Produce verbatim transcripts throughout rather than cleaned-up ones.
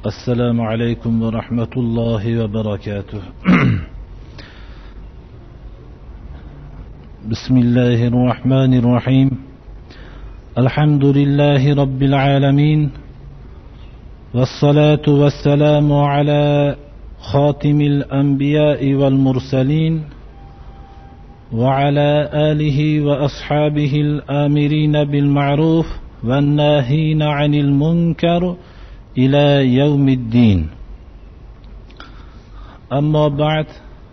السلام عليكم ورحمة الله وبركاته. بسم الله الرحمن الرحيم. الحمد لله رب العالمين، والصلاة والسلام على خاتم الأنبياء والمرسلين، وعلى آله وأصحابه الآمرين بالمعروف والناهين عن المنكر إلى يوم الدين. أما بعد،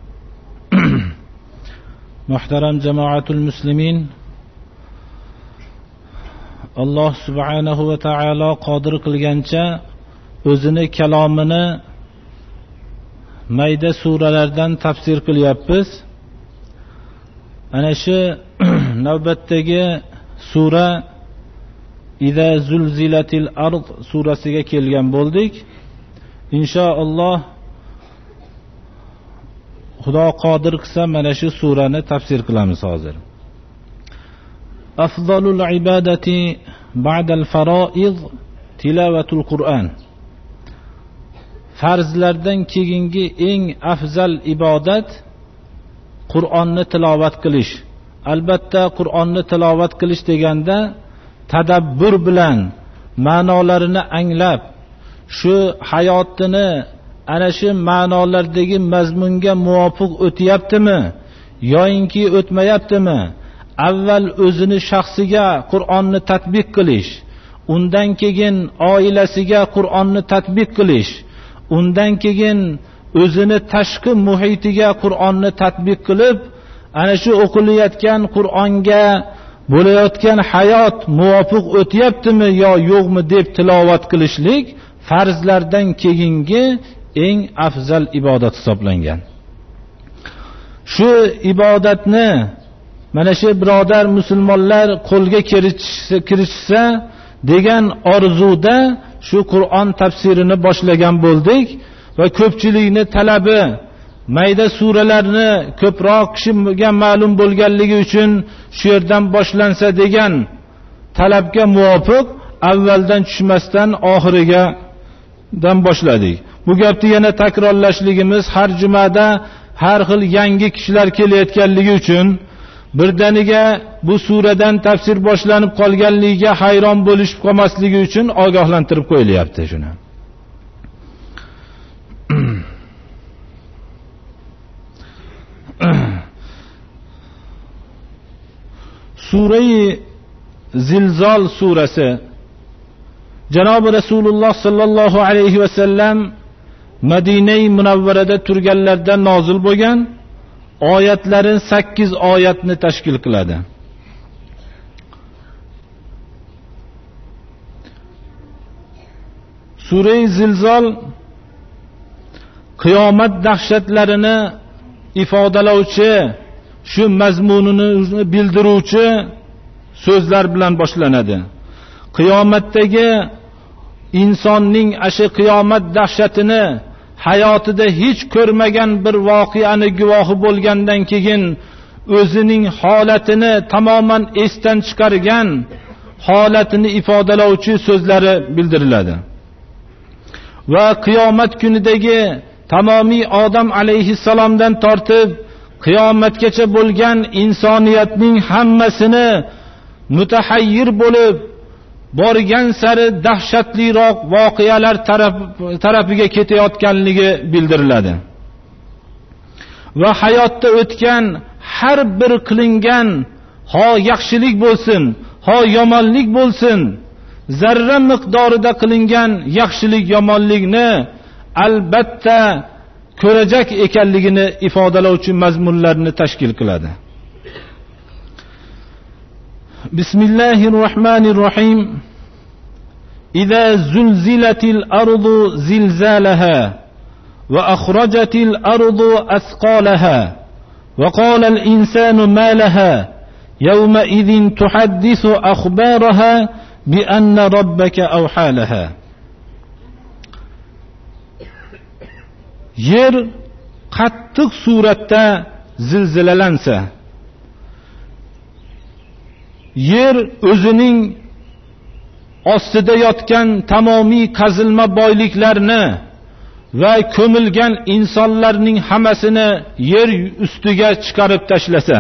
محترم جماعة المسلمين، Allah subhanahu va ta'ala qodir qilgancha o'zini kalomini mayda suralardan tafsir qilyapmiz. Ana shu navbatdagi sura Iza zulzilatil ard surasiga kelgan bo'ldik. Inshaalloh Xudo qodir qilsa mana shu surani tafsir qilamiz hozir. Afzalul ibadati ba'dal faroid tilovatul Qur'on. Farzlardan keyingi eng afzal ibodat Qur'onni tilovat qilish. Albatta Qur'onni tilovat qilish deganda tadabbur bilan ma'nolarini anglab, shu hayotini ana shu ma'nolardagi mazmunga muvofiq o'tyaptimi yoinki o'tmayaptimi? Avval o'zini shaxsiga Qur'onni tatbiq qilish, undan keyin oilasiga Qur'onni tatbiq qilish, undan keyin o'zini tashqi muhitiga Qur'onni tatbiq qilib, ana shu o'qilayotgan Qur'onga bo'layotgan hayot muvofiq o'tyaptimi yo yo'qmi deb tilovat qilishlik farzlardan keyingi eng afzal ibodat hisoblangan. Shu ibodatni mana shu birodar musulmonlar qo'lga kirishsa degan orzuda shu Qur'on tafsirini boshlagan bo'ldik va ko'pchilikni talabi mayda suralarni ko'proq kishiga ma'lum bo'lganligi uchun shu yerdan boshlansa degan talabga muvofiq avvaldan tushmasdan oxiriga dan boshladik. Bu gapni yana takrorlashligimiz, har jumada har xil yangi kishilar kelayotganligi uchun birdaniga bu suradan tafsir boshlanib qolganligiga hayron bo'lishib qolmasligi uchun ogohlantirib qo'yilyapti shuni. Sura-i Zilzal surasi Janob Rasululloh sallallohu alayhi va sallam Madina-i Munavvarada turganlarda nozil bo'lgan, oyatlari sakkiz oyatni tashkil qiladi. Sura-i Zilzal qiyomat dahshatlarini ifodalovchi, shu mazmunini bildiruvchi so'zlar bilan boshlanadi. Qiyomatdagi insonning ashi qiyomat dahshatini hayotida hech ko'rmagan bir voqeani guvohi bo'lgandan keyin o'zining holatini tamoman esdan chiqargan holatini ifodalovchi so'zlari bildiriladi. Va qiyomat kunidagi tamomiy Odam alayhissalomdan tortib qiyomatgacha bo'lgan insoniyatning hammasini mutahayyir bo'lib borgan sari dahshatliroq voqealar taraf, tarafiga ketayotganligi bildiriladi. Va hayotda o'tgan har bir qilingan, ho yaxshilik bo'lsin, ho yomonlik bo'lsin, zarra miqdorida qilingan yaxshilik yomonlikni albatta ko'rajak ekanligini ifodalovchi mazmunlarni tashkil qiladi. Bismillahirrohmanirrohim. Iza zulzilatil ardu zilzalaha va akhrajatil ardu asqalaha va qala al insanu ma laha yawma idhin tuhaddisu akhbaraha bi anna rabbaka awhalaha. Yer qattiq suratda zilzilalansa, yer o'zining ostida yotgan tamomiy qazilma boyliklarni va ko'milgan insonlarning hammasini yer ustiga chiqarib tashlasa,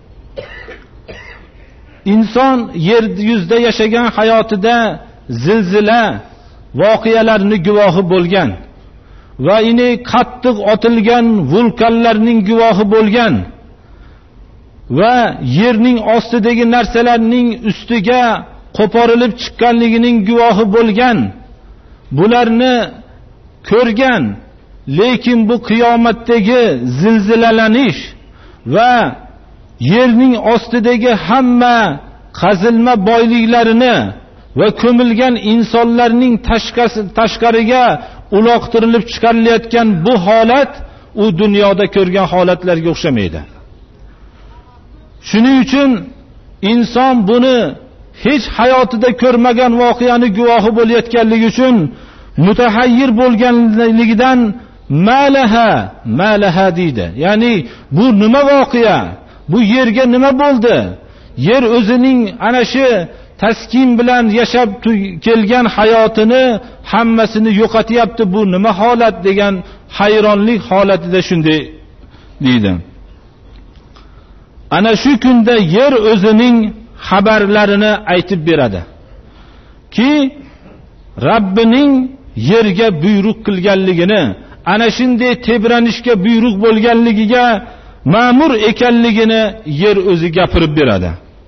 inson yer yuzida yashagan hayotida zilzila voqealarning guvohi bo'lgan va ini qattiq otilgan vulqonlarning guvohi bo'lgan va yerning ostidagi narsalarning ustiga qo'porilib chiqqanligining guvohi bo'lgan, bularni ko'rgan. Lekin bu qiyomatdagi zilzilalanish va yerning ostidagi hamma qazilma boyliklarini va ko'milgan insonlarning tashqariga uloqtirilib chiqarilayotgan bu holat u dunyoda ko'rgan holatlarga o'xshamaydi. Shuning uchun inson buni hech hayotida ko'rmagan voqeani guvohi bo'layotganligi uchun mutahayyir bo'lganligidan malaha malaha deydi. Ya'ni bu nima voqea? Bu yerga nima bo'ldi? Yer o'zining ana shu taskin bilan yashab kelgan hayotini hammasini yo'qotyapti. Bu nima holat degan hayronlik holatida shunday deydi. Ana shu kunda yer o'zining xabarlarini aytib beradi ki Rabbining yerga buyruq qilganligini, ana shunday tebranishga buyruq bo'lganligiga ma'mur ekanligini yer o'zi gapirib beradi.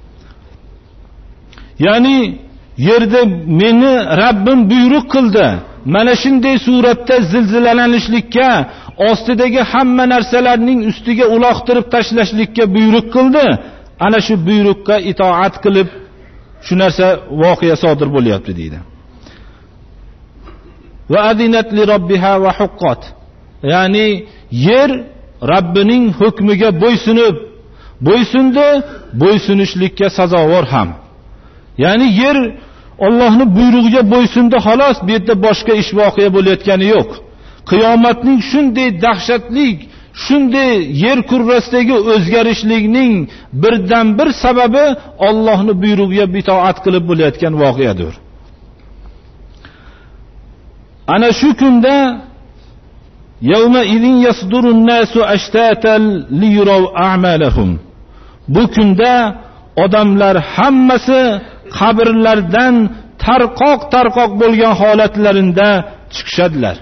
Ya'ni yerda meni Rabbim buyruq qildi. Mana shunday suratda zilzilalanishlikka, ostidagi hamma narsalarning ustiga uloqtirib tashlashlikka buyruq qildi. Ana shu buyruqqa itoat qilib shu narsa voqea sodir bo'lyapti deydi. Va adinat li robbiha va huqqat. Ya'ni yer Rabbining hukmiga bo'ysunib, bo'ysundi, bo'ysunishlikka sazovor ham. Ya'ni yer Allohning buyrug'iga bo'ysundi, xolos, bu yerda boshqa ish voqea bo'layotgani yo'q. Qiyomatning shunday dahshatli, shunday yer kurrasidagi o'zgarishlikning birdan bir sababi Allohning buyrug'iga itoat qilib bo'layotgan voqeadir. Ana shu kunda yawma idin yasdurun nasu ashtatan liyuraw a'malahum. Bu kunda odamlar hammasi qabrlardan tarqoq-tarqoq bo'lgan holatlarida chiqishadilar.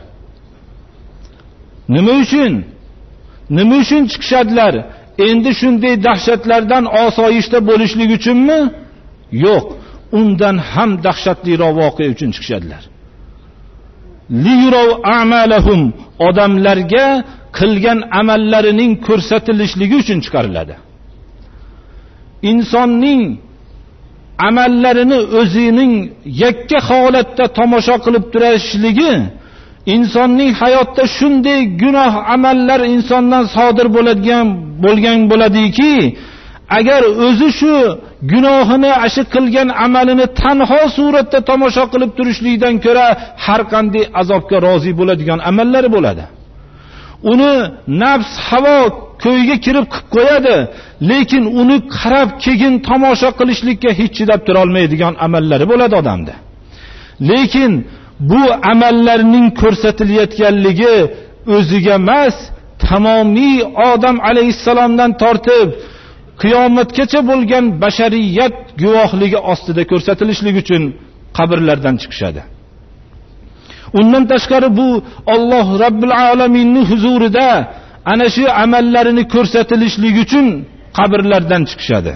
Nima uchun? Nima uchun chiqishadilar? Endi shunday dahshatlardan osoyishta bo'lishlik uchunmi? Yo'q, undan ham dahshatliroq voqea uchun chiqishadilar. Liyuraw a'malahum, odamlarga qilgan amallarining ko'rsatilishligi uchun chiqariladi. Insonning amallarini o'zining yakka holatda tomosha qilib turishligi, insonning hayotda shunday gunoh amallar insondan sodir bo'ladigan bo'lgan bo'ladiki, agar o'zi shu gunohini, ashi qilgan amalini tanho suratda tomosha qilib turishlikdan ko'ra har qanday azobga rozi bo'ladigan amallari bo'ladi. Uni nafs havo ko'yga kirib qilib qo'yadi, lekin uni qarab keyin tomosha qilishlikka hech chidab tura olmaydigan amallari bo'ladi odamda. Lekin bu amallarning ko'rsatilayotganligi o'ziga emas, tamomiy Odam alayhissalomdan tortib qiyomatgacha bo'lgan bashariyat guvohligi ostida ko'rsatilishligi uchun qabrlardan chiqishadi. Undan tashqari bu Alloh Robbil alaminning huzurida ana shu amallarini ko'rsatilishligi uchun qabrlardan chiqishadi.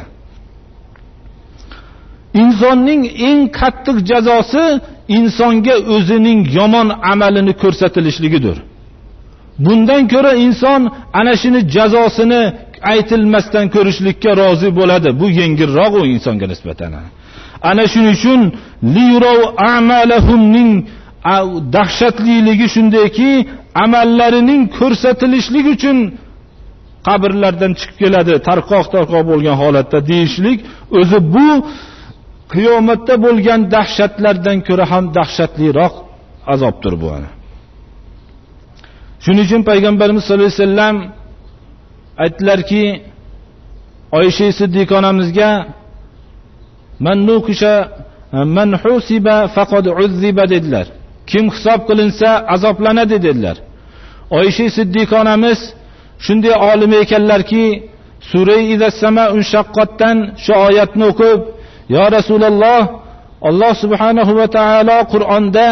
Insonning eng qattiq jazosi insonga o'zining yomon amalini ko'rsatilishligidir. Bundan ko'ra inson ana shuni jazosini aytilmasdan ko'rishlikka rozi bo'ladi. Bu yengilroq u insonga nisbatan. Ana shuning uchun liyuraw a'malahumning dahshatliligi shundayki, amallarining ko'rsatilishligi uchun qabrlardan chiqib keladi, tarqoq-tarqoq bo'lgan holatda deyishlik, o'zi bu qiyomatda bo'lgan dahshatlardan ko'ra ham dahshatliroq azobdir bu. Shuning uchun payg'ambarimiz sollallohu alayhi vasallam aytdilarki, Oysha Siddiq onamizga, "Man nuqisha man husiba faqad uzziba dedilar. Kim hisob qilinsa azoblanadi dedilar. Oysha Siddiq onamiz shunday olim ekanlarki, sura Iza sama'un shaqqatdan shu oyatni o'qib, "Ya Rasululloh, Alloh subhanahu va taolo Qur'onda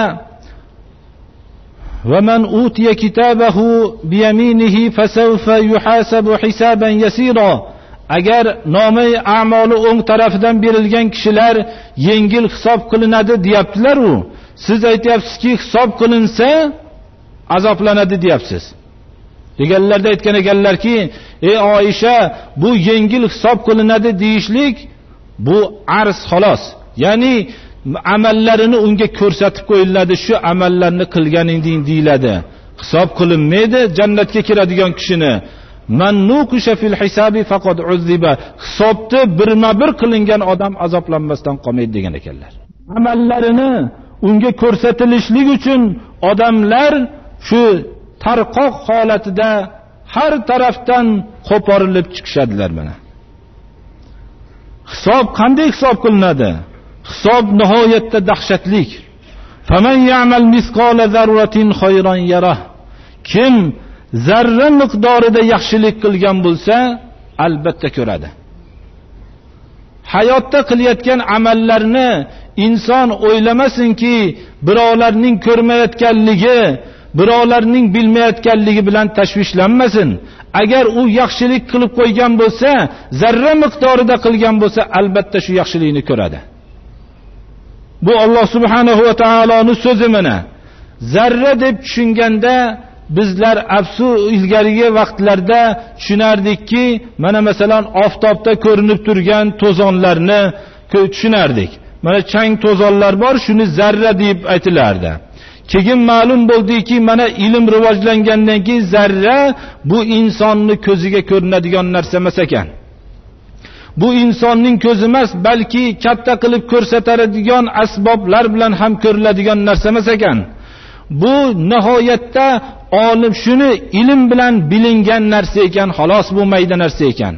va man utiya kitabahu bi yaminihi fasawfa yuhasabu hisaban yasira." Agar nomai a'moli o'ng tarafidan berilgan kishilar yengil hisob qilinadi deyaptilar u. Siz aytyapsizki, hisob qilinsa azoblanadi deyapsiz. Deganlarda aytgan ekanlarki, ey Oysha, bu yengil hisob qilinadi deyishlik bu arz xolos. Ya'ni amallarini unga ko'rsatib qo'yiladi, shu amallarni qilganingding deyiladi. Hisob qilinmaydi jannatga kiradigan kishini. Man nuqisha fil hisabi faqad uzziba. Hisobda birma-bir qilingan odam azoblanmasdan qolmaydi degan ekanlar. Amallarini unga ko'rsatilishlik uchun odamlar shu tarqoq holatida har tarafdan qo'porilib chiqishadilar mana. Hisob qanday hisob qilinadi? Hisob nihoyatda dahshatlik. Faman ya'mal misqala zarratin khayran yarah. Kim zarra miqdorida yaxshilik qilgan bo'lsa, albatta ko'radi. Hayotda qilayotgan amallarni inson o'ylamasinki, birovlarning ko'rmayotganligi, birovlarning bilmayotganligi bilan tashvishlanmasin. Agar u yaxshilik qilib qo'ygan bo'lsa, zarra miqdorida qilgan bo'lsa, albatta shu yaxshilikni ko'radi. Bu Alloh subhanahu va taoloning so'zi mana. Zarra deb tushunganda bizlar afsu ilgarigi vaqtlarda tushunardikki, mana masalan oftobda ko'rinib turgan to'zonlarni tushunardik. Mana chang to'zonlar bor, shuni zarra deb aytilardi. Keyin ma'lum bo'ldiki, mana ilm rivojlangandan keyin zarra bu insonni ko'ziga ko'rinadigan narsa emas ekan. Bu insonning ko'zi emas, balki katta qilib ko'rsatadigan asboblar bilan ham ko'riladigan narsa emas ekan. Bu nihoyatda olim shuni ilm bilan bilingan narsa ekan, xolos bu mayda narsa ekan.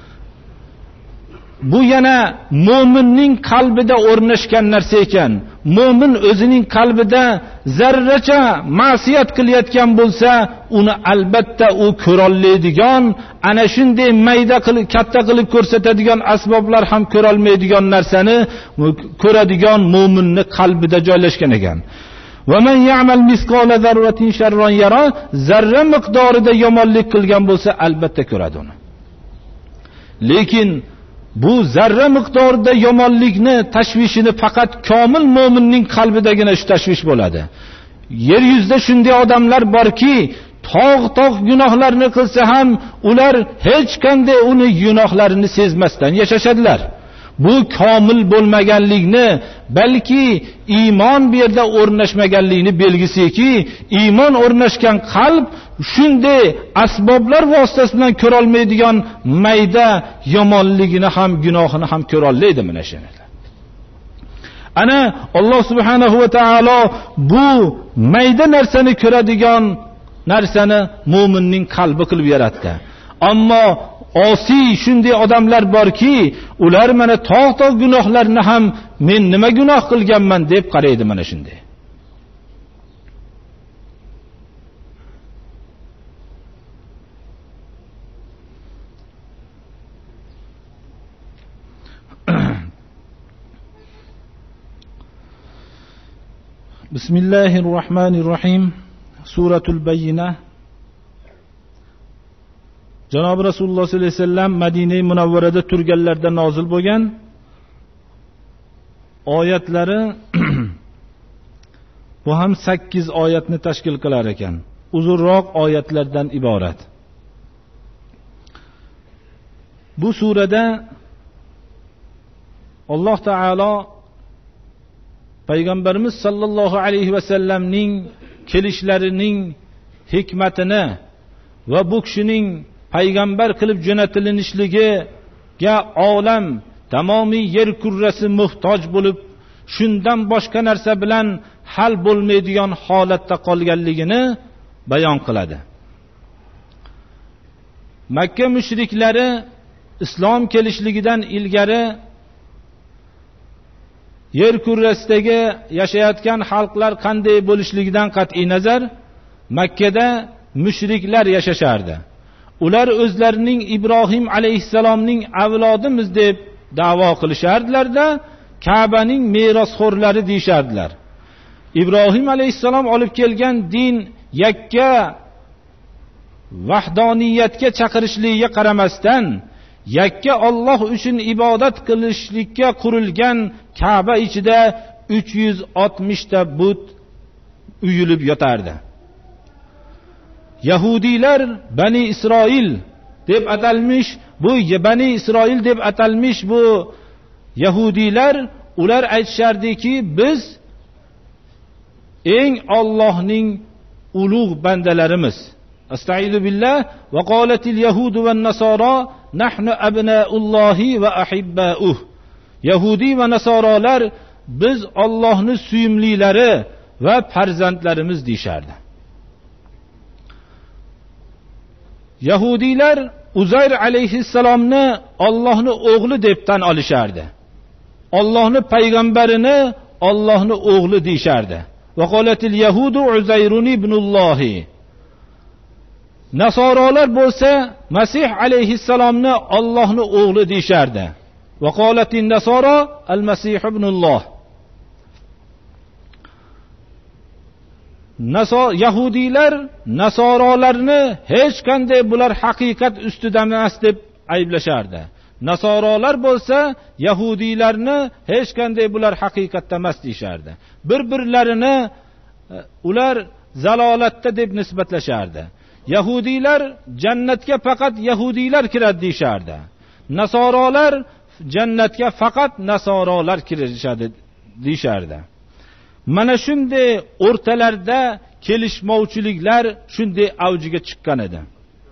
Bu yana mo'minning qalbida o'rnashgan narsa ekan. Mo'min o'zining qalbida zarracha ma'siyat qilayotgan bo'lsa, uni albatta u ko'rolmaydigan, ana shunday mayda qilib katta qilib ko'rsatadigan asboblar ham ko'rolmaydigan narsani ko'radigan mo'minning qalbida joylashgan ekan. Va man ya'mal misqala zarratin sharran yara, zarra miqdorida yomonlik qilgan bo'lsa, albatta ko'radi uni. Lekin bu zarra miqdorida yomonlikni tashvishini faqat komil mo'minning qalbidagina shu tashvish bo'ladi. Yer yuzida shunday odamlar borki, tog'-tog' gunohlarni qilsa ham ular hech qanday uni gunohlarini sezmasdan yashashadilar. Bu komil bo'lmaganlikni, balki iymon bu yerda o'rnashmaganlikni belgisiki, iymon o'rnashgan qalb shunday asboblar vositasidan ko'ra olmaydigan mayda yomonligini ham, gunohini ham ko'ra olmaydi mana shuni. Ana Alloh subhanahu va taolo bu mayda narsani ko'radigan narsani mo'minning qalbi qilib yaratdi. Ammo osiy shunday odamlar borki, ular mana tog'-tog' gunohlarni ham men nima gunoh qilganman deb qaraydi mana shunday. Bismillahirrohmanirrohim. Suratul Bayyina. Janob Rasululloh sollallohu alayhi vasallam Madina-i Munavvarada turganlarda nozil bo'lgan oyatlari bu ham sakkiz oyatni tashkil qilar ekan. Uzunroq oyatlardan iborat. Bu surada Alloh taolo Payg'ambarimiz sallallohu alayhi vasallamning kelishlarining hikmatini va bu kishining payg'ambar qilib jo'natilishiga olam tamomiy yer kurrasi muhtoj bo'lib, shundan boshqa narsa bilan hal bo'lmaydigan holatda qolganligini bayon qiladi. Makka mushriklari islom kelishligidan ilgari yer kurrasidagi yashayotgan xalqlar qanday bo'lishligidan qat'iy nazar Makkada mushriklar yashashardi. Ular o'zlarining Ibrohim alayhissalomning avlodimiz deb da'vo qilishardilar-da, Ka'baning merosxo'rlari deyshardilar. Ibrohim alayhissalom olib kelgan din yakka vahdoniyatga chaqirishligiga qaramasdan, yakka Alloh uchun ibodat qilishlikka qurilgan Ka'ba ichida uch yuz oltmish ta but uyilib yotardi. Yahudiylar Bani Isroil deb atalmish, bu Bani Isroil deb atalmish bu Yahudiylar, ular aytishardiki, biz eng Allohning ulug' bandalarimiz. Astagfiru billah. Va qolatil yahudu van nasara nahnu abnaullohi va ahibbauh. Yahudi va nasoralar biz Allohning suyumlilari va farzandlarimiz deyshardi. Yahudiylar Uzayr alayhissalomni Allohning o'g'li deb tan olishardi. Allohning payg'ambarini Allohning o'g'li deyshardi. Va qolatil yahudu Uzayrun ibnullohi. Nasoralar bo'lsa Masih alayhissalomni Allohning o'g'li deyshardi. Va qolatin nasara al-Masih ibnulloh. Nasor Yahudiylar nasoralarni hech qanday bular haqiqat ustida emas deb ayblashardi. Nasoralar bo'lsa Yahudiylarni hech qanday bular haqiqatda emas deyshardi. Bir-birlarini ular zalolatda deb nisbatlashardi. Yahudiylar jannatga faqat Yahudiylar kiradi deyshardi. Nasoralar jannatga faqat nasoralar kirishadi deyshardi. Mana shunday o'rtalarda kelishmovchiliklar shunday avjiga chiqqan edi.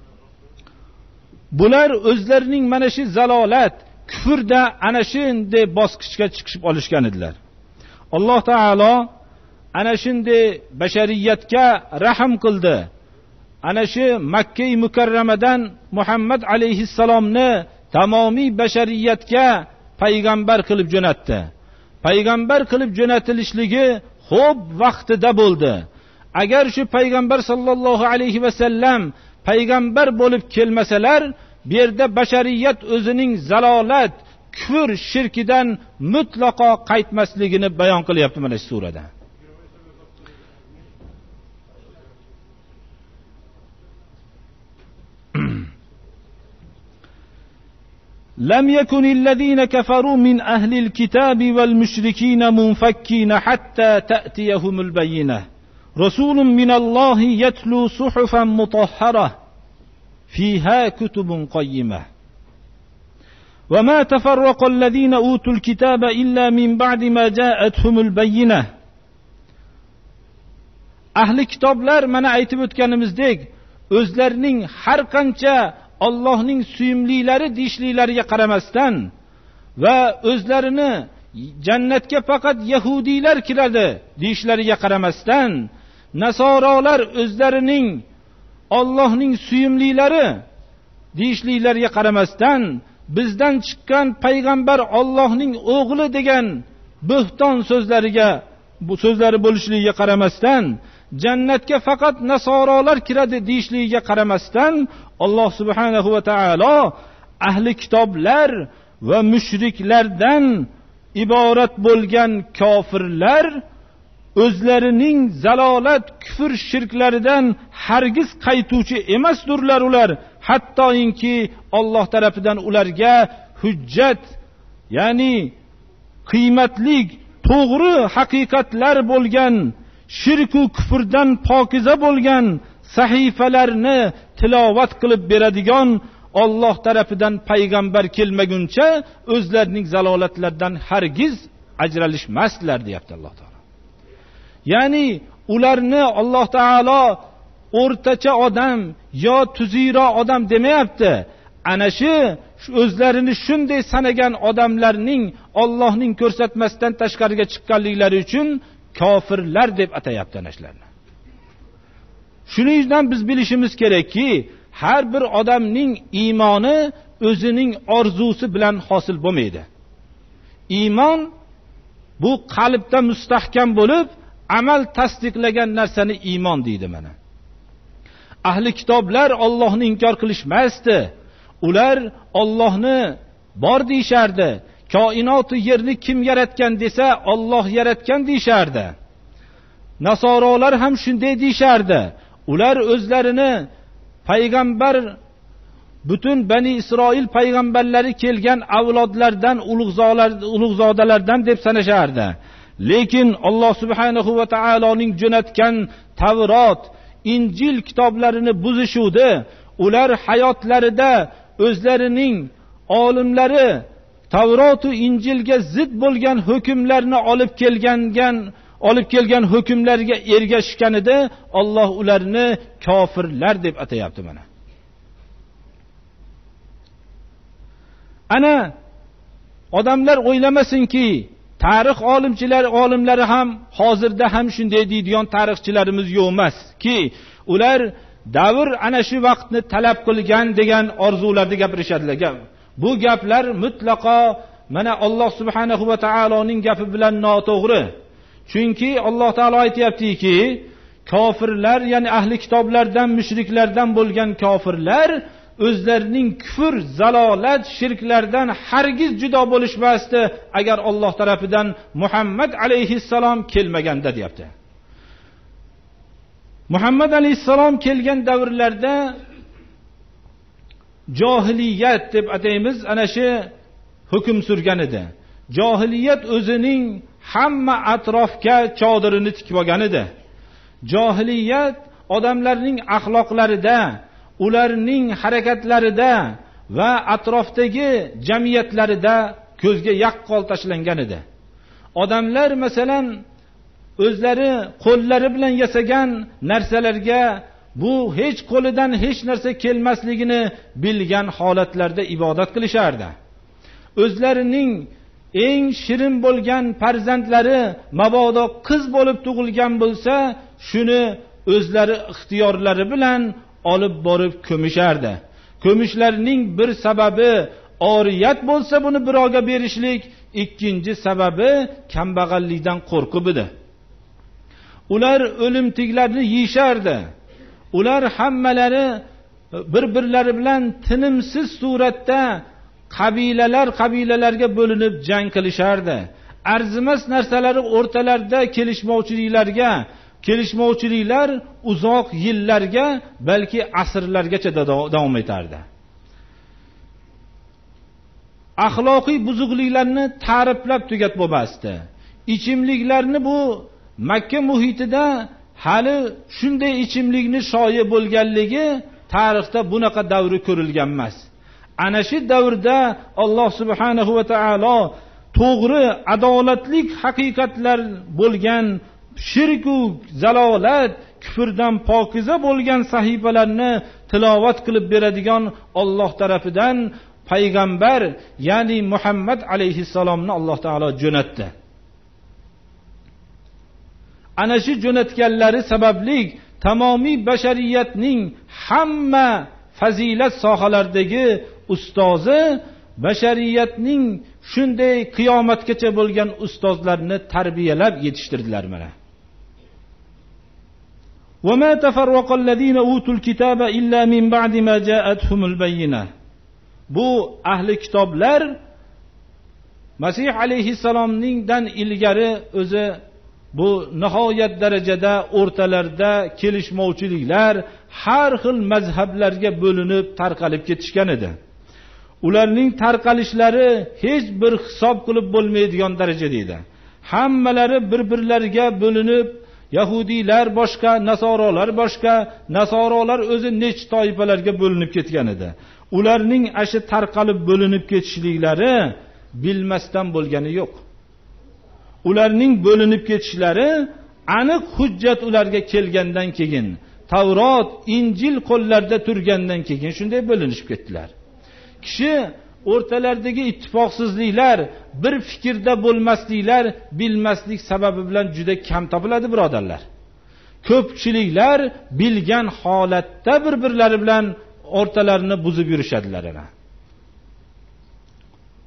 Bular o'zlarining mana shu zalolat, kufrda ana shunday bosqichga chiqib olishgan edilar. Alloh taolo ana shunday bashariyatga rahim qildi. Ana shu Makka mukarramadan Muhammad alayhissalomni tamomiy bashariyatga payg'ambar qilib jo'natdi. Payg'ambar qilib jo'natilishligi xo'p vaqtida bo'ldi. Agar shu payg'ambar sallallohu alayhi va sallam payg'ambar bo'lib kelmasalar, bu yerda bashariyat o'zining zalolat, kufr, shirkidan mutlaqo qaytmasligini bayon qilyapti mana shu surada. لم يكن الذين كفروا من أهل الكتاب والمشركين منفكين حتى تأتيهم البينة رسول من الله يتلو صحفا مطهرة فيها كتب قيمة وما تفرق الذين أوتوا الكتاب إلا من بعد ما جاءتهم البينة. أهل kitoblar mana aytib o'tganimizdek o'zlarining har qancha Allohning suyumlilari deyishlariga qaramasdan va o'zlarini jannatga faqat Yahudiylar kiradi deyishlariga qaramasdan, nasoralar o'zlarining Allohning suyumlilari deyishlariga qaramasdan, bizdan chiqqan payg'ambar Allohning o'g'li degan bo'xton so'zlariga bu so'zlari bo'lishligiga qaramasdan, jannatga faqat nasoralar kiradi deyishligiga qaramasdan, Alloh subhanahu va taolo ahli kitoblar va mushriklardan iborat bo'lgan kofirlar o'zlarining zalolat, kufr, shirklaridan hargiz qaytuvchi emasdirlar ular, hattoki Alloh tarafidan ularga hujjat, ya'ni qiymatli, to'g'ri haqiqatlar bo'lgan, shirk va kufrdan pokiza bo'lgan sahifalarni tilovat qilib beradigan Alloh tarafidan payg'ambar kelmaguncha o'zlarining zalolatlardan hargiz ajralishmaslar deyapti Alloh taolo. Ya'ni ularni Alloh taolo o'rtacha odam yo tuziro odam demayapti. Ana shu o'zlarini shunday sanagan odamlarning Allohning ko'rsatmasidan tashqariga chiqqanliklari uchun kofirlar deb atayapti ana shularni. Shuning uchun biz bilishimiz kerakki, har bir odamning iymoni o'zining orzusi bilan hosil bo'lmaydi. Iymon bu qalbda mustahkam bo'lib, amal tasdiqlagan narsani iymon deydi mana. Ahli kitoblar Allohni inkor qilishmasdi. Ular Allohni bor deyishardi. Koinot yerni kim yaratgan desa, Alloh yaratgan deyishardi. Nasorolar ham shunday deyishardi. Ular o'zlarini payg'ambar, butun Bani Isroil payg'ambarlari kelgan avlodlardan, ulug'zodalardan deb sanashardi. Lekin Alloh subhanahu va taoloning jo'natgan Tavrot, Injil kitoblarini buzishuvdi. Ular hayotlarida o'zlarining olimlari Tavrot va Injilga zid bo'lgan hukmlarni olib kelgangan, olib kelgan hukmlarga ergashganida Alloh ularni kofirlar deb atayapti mana. Ana odamlar o'ylamasinki, tarix olimchilar, olimlari ham hozirda ham shunday deydigan tarixchilarimiz yo'q emas ki, ular davr ana shu vaqtni talab qilgan degan orzularda gapirishadilar. Bu gaplar mutlaqo mana Alloh subhanahu va taoloning gapi bilan noto'g'ri. Chunki Alloh taolo aytayaptiki, kofirlar, ya'ni ahli kitoblardan, mushriklardan bo'lgan kofirlar o'zlarining kufr, zalolat, shirklardan hargiz judo bo'lishmasdi agar Alloh tarafidan Muhammad alayhissalom kelmaganda deyapti. Muhammad alayhissalom kelgan davrlarda johiliyat deb ataymiz, ana shu hukm surgan edi. Johiliyat o'zining hamma atrofga chodirini tikib olgan edi. Johiliyat odamlarning axloqlarida, ularning harakatlarida va atrofdagi jamiyatlarida ko'zga yaqqol tashlangan edi. Odamlar masalan o'zlari qo'llari bilan yasagan narsalarga bu hech qo'lidan hech narsa kelmasligini bilgan holatlarda ibodat qilishardi. O'zlarining eng shirin bo'lgan farzandlari mabodo qiz bo'lib tug'ilgan bo'lsa, shuni o'zlari ixtiyorlari bilan olib borib ko'mishardi. Ko'mishlarining bir sababi oriyat bo'lsa buni birovga berishlik, ikkinchi sababi kambag'allikdan qo'rqib edi. Ular o'limtiklarni yeyishardi. Ular hammalari bir-birlari bilan tinimsiz suratda qabilalar qabilalarga bo'linib jang qilishardi. Arzimas narsalari o'rtalarida kelishmovchiliklarga, kelishmovchiliklar uzoq yillarga, balki asrlargacha davom etardi. Axloqiy buzuqliklarni ta'riflab tugat bo'lmasdi. Ichimliklarni bu Makka muhitida hali shunday ichimlikni shoyi bo'lganligi tarixda bunaqa davri ko'rilgan emas. Ana shu davrda Alloh subhanahu va taolo to'g'ri, adolatlik haqiqatlar bo'lgan, shirk va zalolat, kufrdan pokiza bo'lgan sahifalarni tilovat qilib beradigan Alloh tarafidan payg'ambar, ya'ni Muhammad alayhissalomni Alloh taolo jo'natdi. Ana shu jo'natganlari sababli tamomiy bashariyatning hamma fazilat sohalaridagi ustozi, bashariyatning shunday qiyomatgacha bo'lgan ustozlarni tarbiyalab yetishtirdilar mana. Wa ma tafarraqa alladhina utul kitaba illa min ba'di ma ja'atuhumul bayyinah. Bu ahli kitoblar Masih alayhissalomningdan ilgari o'zi bu nihoyat darajada o'rtalarda kelishmovchiliklar, har xil mazhablarga bo'linib tarqalib ketishgan edi. Ularning tarqalishlari hech bir hisob qilib bo'lmaydigan darajada edi. Hammalari bir-birlariga bo'linib, Yahudiylar boshqa, Nasorolar boshqa, Nasorolar o'zi nech toifalarga bo'linib ketgan edi. Ularning ashi tarqalib bo'linib ketishliklari bilmasdan bo'lgani yo'q. Ularning bo'linib ketishlari aniq hujjat ularga kelgandan keyin, Tavrot, Injil qo'llarida turgandan keyin shunday bo'linishib ketdilar. Kishi o'rtalaridagi ittifoqsizliklar, bir fikrda bo'lmasliklar, bilmaslik sababi bilan juda kam topiladi, birodarlar. Ko'pchiliklar bilgan holatda bir-birlari bilan o'rtalarini buzib yurishadilar ana.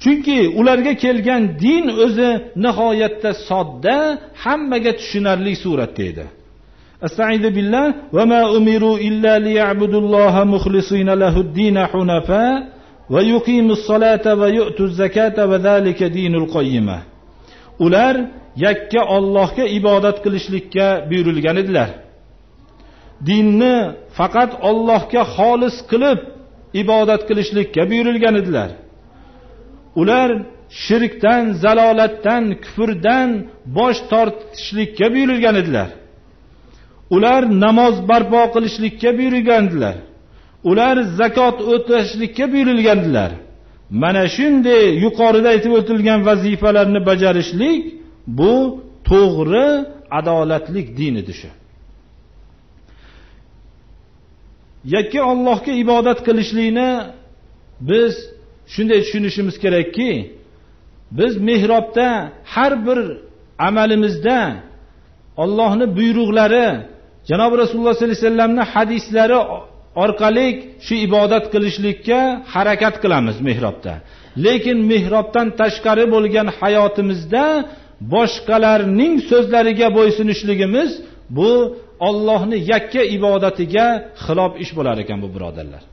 Chunki ularga kelgan din o'zi nihoyatda sodda, hammaga tushunarli suratda edi. Astagfiru billah va ma umiru illa liya'budulloha mukhlisina lahud-din hunafa va yuqimus solata va yu'tuz zakata va zalika dinul qoyyima. Ular yakka Allohga ibodat qilishlikka buyurilgan edilar. Dinni faqat Allohga xolis qilib ibodat qilishlikka buyurilgan edilar. Ular shirkdan, zalolatdan, kufrdan bosh tortishlikka buyurilgan edilar. Ular namoz barpo qilishlikka buyurilgandilar. Ular zakot o'tashlikka buyurilgandilar. Mana shunday yuqorida aytib o'tilgan vazifalarni bajarishlik bu to'g'ri, adolatlik din edi shu. Yakka Allohga ibodat qilishlikni biz shunday tushunishimiz kerakki, biz mihrobda har bir amalimizda Allohning buyruqlari, Janob Rasululloh sollallohu alayhi vasallamning hadislari orqali shu ibodat qilishlikka harakat qilamiz mihrobda. Lekin mihrobdan tashqari bo'lgan hayotimizda boshqalarning so'zlariga bo'ysunishligimiz bu Allohning yakka ibodatiga xilof ish bo'lar ekan bu birodarlar.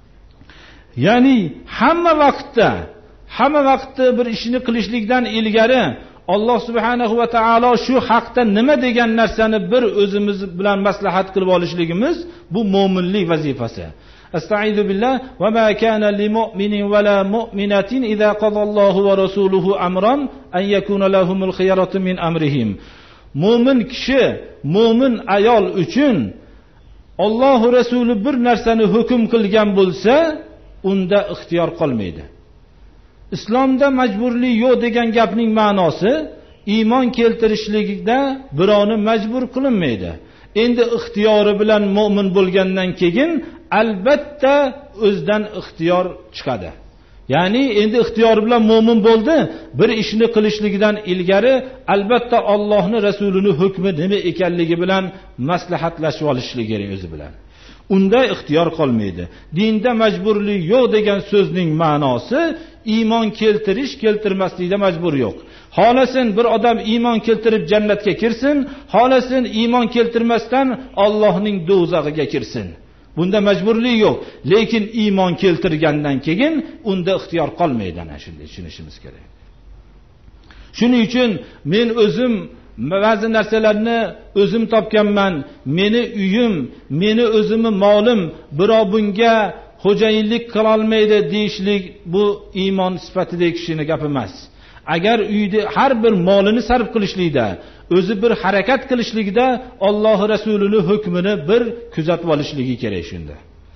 Ya'ni hamma vaqtda, hamma vaqtda bir ishni qilishlikdan ilgari Alloh subhanahu va taolo shu haqda nima degan narsani bir o'zimiz bilan maslahat qilib olishligimiz bu mo'minlik vazifasi. Astagfiru billah va ma kana lil mu'minin va la mu'minatin idza qadallohu va rasuluhu amran an yakuna lahumul khiyaratu min amrihim. Mo'min kishi, mo'min ayol uchun Alloh rasuli bir narsani hukm qilgan bo'lsa, unda ixtiyor qolmaydi. Islomda majburlik yo'q degan gapning ma'nosi iymon keltirishlikda birovni majbur qilinmaydi. Endi ixtiyori bilan mu'min bo'lgandan keyin albatta o'zdan ixtiyor chiqadi. Ya'ni endi ixtiyori bilan mu'min bo'ldi, bir ishni qilishligidan ilgari albatta Allohning rasulining hukmi nima ekanligi bilan maslahatlashib olishligi kerak o'zi bilan. Unda ixtiyor qolmaydi. Dinda majburlik yo'q degan so'zning ma'nosi iymon keltirish, keltirmaslikda majbur yo'q. Xolasin bir odam iymon keltirib jannatga kirsin, xolasin iymon keltirmasdan Allohning do'zaxiga kirsin. Bunda majburlik yo'q. Lekin iymon keltirgandan keyin unda ixtiyor qolmaydi, ana shunday tushunishimiz kerak. Shuning uchun men o'zim ba'zi narsalarni o'zim topganman, meni uyim, meni o'zimni molim, birov bunga xo'jayinlik qila olmaydi deyishlik bu iymon sifatidagi kishining gapi emas. Agar uyda har bir molini sarf qilishlikda, o'zi bir harakat qilishlikda Alloh rasulining hukmini bir kuzatib olishligi kerak shunda.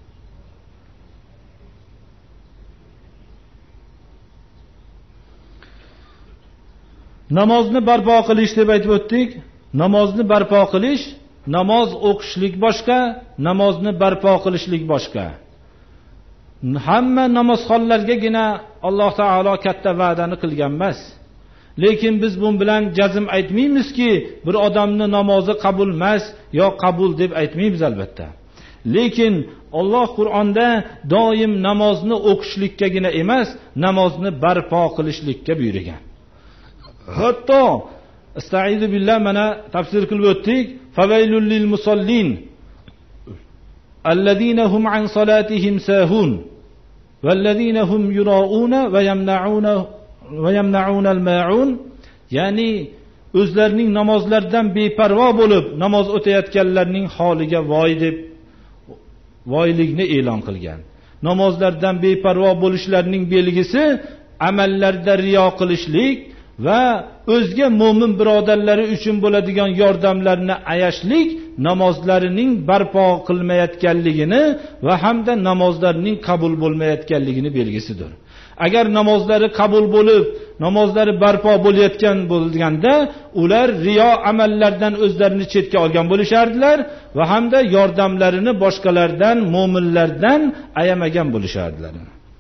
Namozni barpo qilish deb aytib o'tdik. Namozni barpo qilish, namoz o'qishlik boshqa, namozni barpo qilishlik boshqa. Hamma namozxonlargagina Alloh taolo katta va'dani qilgan emas. Lekin biz bu bilan jazm aytmaymizki, bir odamning namozi qabul emas yo qabul deb aytmaymiz albatta. Lekin Alloh Qur'onda doim namozni o'qishlikkagina emas, namozni barpo qilishlikka buyurgan. Hatto Estaizu billah mana tafsir qilib o'tdik. Favaylul lil musallin alladina hum an salatihim sahun valladina hum yura'una va yamna'una va yamna'una al-ma'un. Ya'ni o'zlarining namozlardan beparvo bo'lib namoz o'tayotganlarning holiga voy deb voylikni e'lon qilgan. Namozlardan beparvo bo'lishlarining belgisi amallarda riyo qilishlik va o'zga mo'min birodarlari uchun bo'ladigan yordamlarni ayashlik namozlarining barpo qilmayotganligini va hamda namozlarining qabul bo'lmayotganligini belgisidir. Agar namozlari qabul bo'lib, namozlari barpo bo'layotgan bo'lganda, ular riyo amallardan o'zlarini chetga olgan bo'lishardilar va hamda yordamlarini boshqalardan, mo'minlardan ayamagan bo'lishardilar.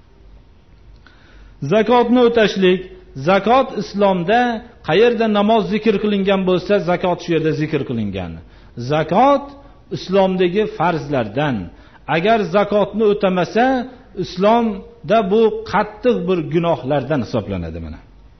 Zakotni o'tashlik. Zakot islomda qayerda namoz zikr qilingan bo'lsa, zakot shu yerda zikr qilingan. Zakot islomdagi farzlardan. Agar zakotni o'tamasa, islomda bu qattiq bir gunohlardan hisoblanadi mana.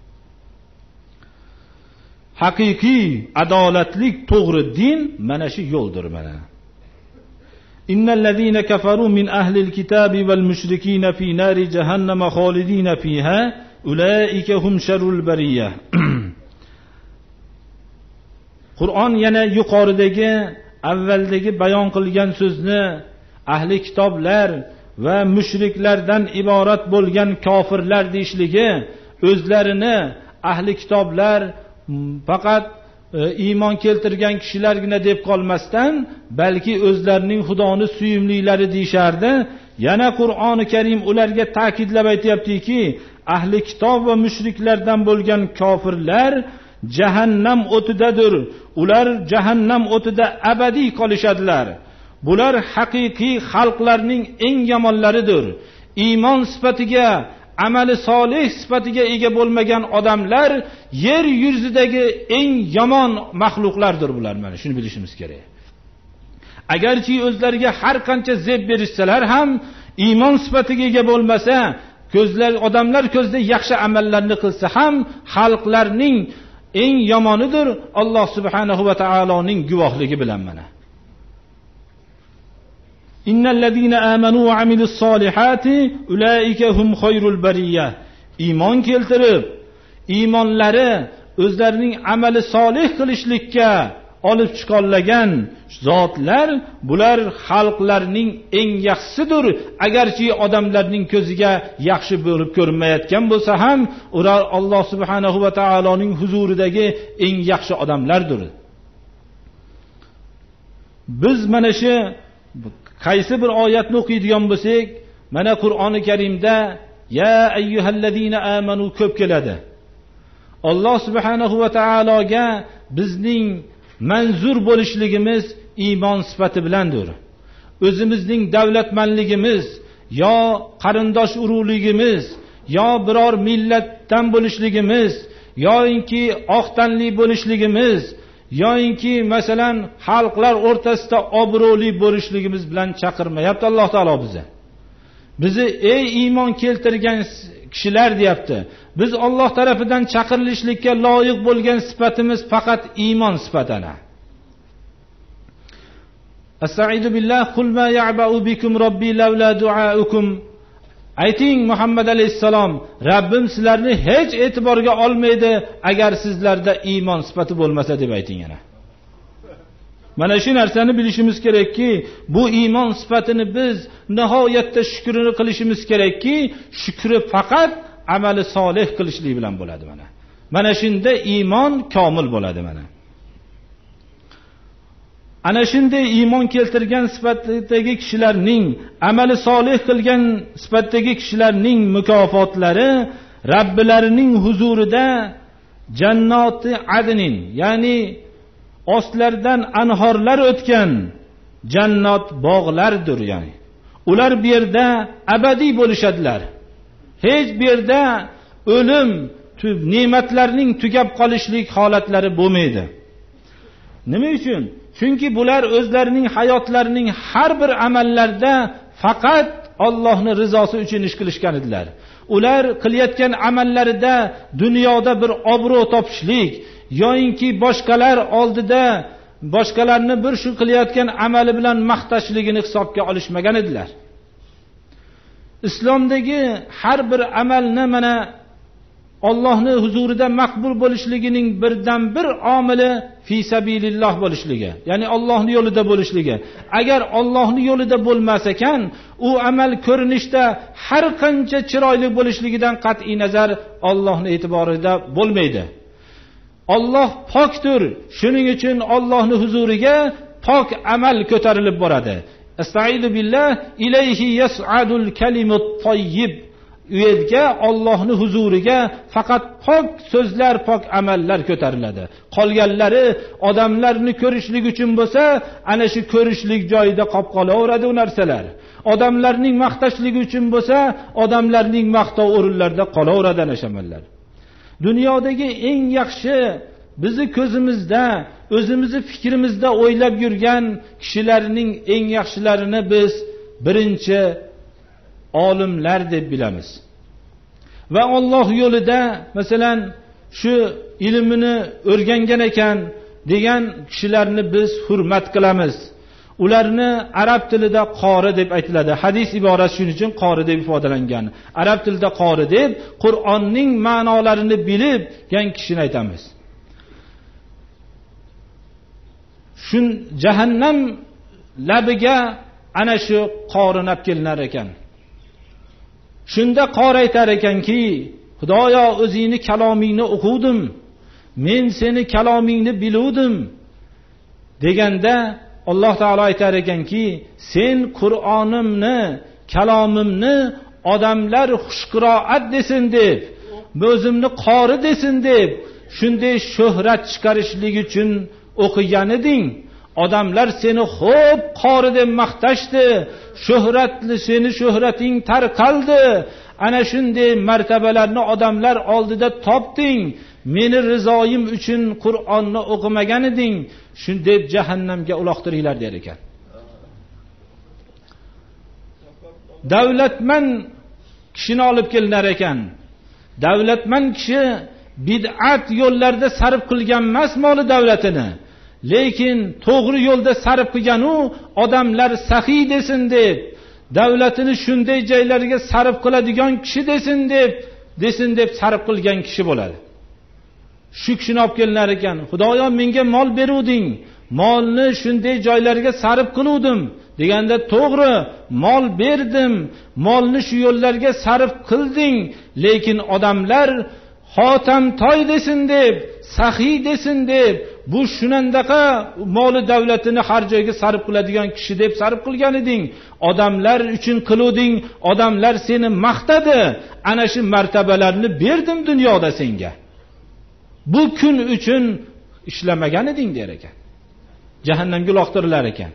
Haqiqiy adolatlik, to'g'ri din mana shu yo'ldir mana. Innallazina kafaru min ahlil kitabi val mushrikina fi nari jahannam khalidina fiha ulaika hum sharrul bariyah. Qur'on yana yuqoridagi avvaldagi bayon qilgan so'zni ahli kitoblar va mushriklardan iborat bo'lgan kofirlar deyishligi, o'zlarini ahli kitoblar faqat iymon keltirgan kishilargina deb qolmasdan, balki o'zlarining Xudoni suyumlilari deyishardi. Yana Qur'oni Karim ularga ta'kidlab aytayaptiki, ahli kitob va mushriklardan bo'lgan kofirlar jahannam o'tidadir. Ular jahannam o'tida abadiy qolishadilar. Bular haqiqiy xalqlarning eng yomonlaridir. Iymon sifatiga, amali solih sifatiga ega bo'lmagan odamlar yer yuzidagi eng yomon maxluqlardir bular. Mana shuni bilishimiz kerak. Agarchi o'zlariga har qancha zeb berishsalar ham iymon sifatiga ega bo'lmasa, ko'zlar odamlar ko'zida yaxshi amallarni qilsa ham xalqlarning eng yomonidir. Alloh subhanahu va taoloning guvohligi bilan mana. Innallazina amanu va amilus solihati ulaika hum khayrul bariyah. Iymon keltirib, iymonlari o'zlarining amali solih qilishlikka olib chiqolgan zotlar, bular xalqlarning eng yaxshisidir. Agarchi odamlarning ko'ziga yaxshi bo'lib ko'rinmayotgan bo'lsa ham, ular Alloh subhanahu va taoloning huzuridagi eng yaxshi odamlardir. Biz mana shu qaysi bir oyatni o'qiydigan bo'lsak, mana Qur'oni Karimda ya ayyuhallazina amanu ko'p keladi. Alloh subhanahu va taologa bizning manzur bo'lishligimiz iymon sifati bilandir. O'zimizning davlatmanligimiz yo qarindosh urug'ligimiz yo biror millatdan bo'lishligimiz yoinki oq tanli bo'lishligimiz yoinki masalan xalqlar o'rtasida obro'li bo'lishligimiz bilan chaqirmayapti Alloh taolo bizni. Bizni ey iymon keltirgan kishilar deyapti. Biz Alloh tarafidan chaqirilishlikka loyiq bo'lgan sifatimiz faqat iymon sifatana. Astaizu billah qul ma ya'ba'u bikum robbi lavla du'aukum. Ayting Muhammad alayhisalom, Rabbim sizlarni hech e'tiborga olmaydi agar sizlarda iymon sifati bo'lmasa deb ayting yana. Mana shu narsani bilishimiz kerakki, bu iymon sifatini biz nihoyatda shukrini qilishimiz kerakki, shukri faqat amali solih qilishlik bilan bo'ladi mana. Mana shunda iymon komil bo'ladi mana. Ana shunday iymon keltirgan sifatdagi kishilarning, amali solih qilgan sifatdagi kishilarning mukofotlari Robbilarining huzurida jannati adnin, ya'ni ostlaridan anhorlar o'tgan jannat bog'lardir yani. Ular bu yerda abadiy bo'lishadilar. Hech bir yerda o'lim, ne'matlarning tugab qolishlik holatlari bo'lmaydi. Nima uchun? Chunki bular o'zlarining hayotlarining har bir amallarida faqat Allohning rizosi uchun ish qilishgan edilar. Ular qilayotgan amallarida dunyoda bir obro' topishlik yoinki boshqalar oldida boshqalarni bir shu qilayotgan amali bilan maqtashligini hisobga olishmagan edilar. Islomdagi har bir amalni mana Allohning huzurida maqbul bo'lishligining birdan bir omili fi sabililloh bo'lishligi, ya'ni Allohning yo'lida bo'lishligi. Agar Allohning yo'lida bo'lmas ekan, u amal ko'rinishda har qancha chiroyli bo'lishligidan qat'iy nazar Allohning e'tiborida bo'lmaydi. Alloh pokdir. Shuning uchun Allohning huzuriga pok amal ko'tarilib boradi. Astaizu billah ilayhi yas'adul kalimut tayyib. U yerga Allohning huzuriga faqat pok so'zlar, pok amallar ko'tariladi. Qolganlari odamlarni ko'rishlik uchun bo'lsa, ana shu ko'rishlik joyida qolib qolaveradi u narsalar. Odamlarning maqtashligi uchun bo'lsa, odamlarning maqtov o'rinlarida qolaveradi ana shu amallar. Dunyodagi eng yaxshi bizni ko'zimizda, o'zimizni fikrimizda o'ylab yurgan kishilarning eng yaxshilarini biz birinchi olimlar deb bilamiz. Va Alloh yo'lida masalan shu ilmini o'rgangan ekan degan kishilarni biz hurmat qilamiz. Ularni arab tilida qori deb aytiladi. Hadis iborasi shuning uchun qori deb ifodalangan. Arab tilida qori deb Qur'onning ma'nolarini bilgan kishini aytamiz. Shun jahannam labiga ana shu qorinab kelinar ekan. Shunda qori aytar ekanki, Xudoyo o'zingni kalomingni o'qidim. Men seni kalomingni biluvdim. Deganda Alloh taolo aytar ekanki, sen Qur'onimni, kalomimni odamlar xushqiroat desin deb, o'zimni qori desin deb, shunday shuhrat chiqarishlik uchun o'qigan eding. Odamlar seni xo'p qori deb maqtashdi, shuhratli seni shuhrating tarqaldi. Ana shunday martabalarni odamlar oldida topding. Meni rizoyim uchun Qur'onni o'qimagan eding. Shunday jahannamga uloqtiringlar der ekan. Davlatman kishini olib kelinar ekan. Davlatman kishi bid'at yo'llarda sarf qilgan emas moli davlatini. Lekin to'g'ri yo'lda sarf qilgan u odamlar saxiy desin deb, davlatini shunday joylarga sarf qiladigan kishi desin deb, desin deb sarf qilgan kishi bo'ladi. Shu kishini olib kelinar ekan. Xudoyo menga mol beruvding. Molni shunday joylarga sarf qiluvdim. Deganda to'g'ri, mol berdim. Molni shu yo'llarga sarf qilding. Lekin odamlar xotam toy desin deb, saxiy desin deb, bu shunandaqa moli davlatini har joyga sarf qiladigan kishi deb sarf qilgan eding. Odamlar uchun qiluvding. Odamlar seni maqtadi. Ana shu martabalarni berdim dunyoda senga. Bu kun uchun ishlamagan eding der ekan. Jahannamga uloqtirilar ekan.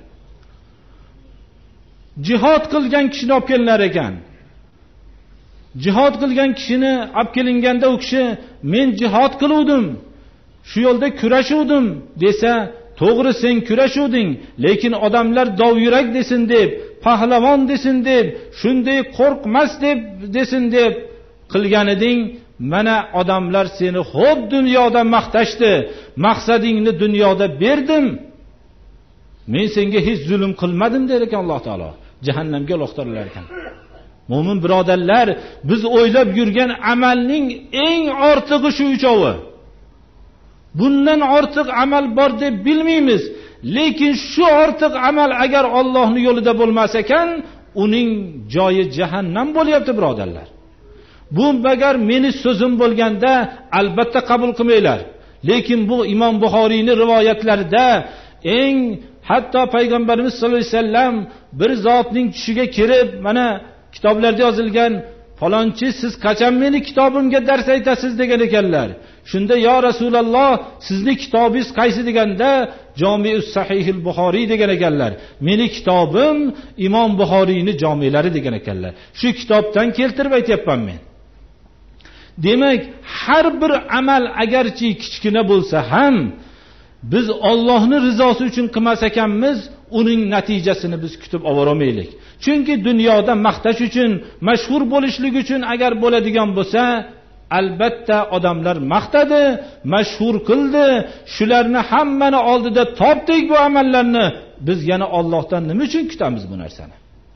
Jihad qilgan kishini olib kelinar ekan. Jihad qilgan kishini olib kelinganda u kishi men jihad qiluvdim, shu yo'lda kurashuvdim desa, to'g'ri sen kurashuvding, lekin odamlar dovyurak desin deb, pahlavon desin deb, shunday qo'rqmas deb desin deb qilgan eding. Mana odamlar seni xo'p dunyoda maqtashdi. Maqsadingni dunyoda berdim. Men senga hech zulm qilmadim der ekan Alloh taolo. Jahannamga uloqtirilar ekan. Mo'min birodarlar, biz o'ylab yurgan amalning eng ortig'i shu uchovi. Bundan ortiq amal bor deb bilmaymiz. Lekin shu ortiq amal agar Allohning yo'lida bo'lmas ekan, uning joyi jahannam bo'lyapti birodarlar. Bu agar meni so'zim bo'lganda albatta qabul qilmanglar. Lekin bu Imom Buxoriyning rivoyatlarida eng hatto payg'ambarimiz sollallohu alayhi vasallam bir zotning tushiga kirib, mana kitoblarda yozilgan, falonchi siz qachon meni kitobimga dars aytasiz degan ekanlar. Shunda yo Rasululloh, sizning kitobingiz qaysi deganda, Jami'us Sahihul Buxoriy degan ekanlar. Meni kitobim Imom Buxoriyning jami'lari degan ekanlar. Shu kitobdan keltirib aytayapman men. Demak, har bir amal agarchi kichkina bo'lsa ham biz Allohning rizosi uchun qilmas ekanmiz, uning natijasini biz kutib olmaylik. Chunki dunyoda maqtash uchun, mashhur bo'lishlik uchun agar bo'ladigan bo'lsa, albatta odamlar maqtadi, mashhur qildi, shularni hammani oldida topdik bu amallarni. Biz yana Allohdan nima uchun kutamiz bu narsani?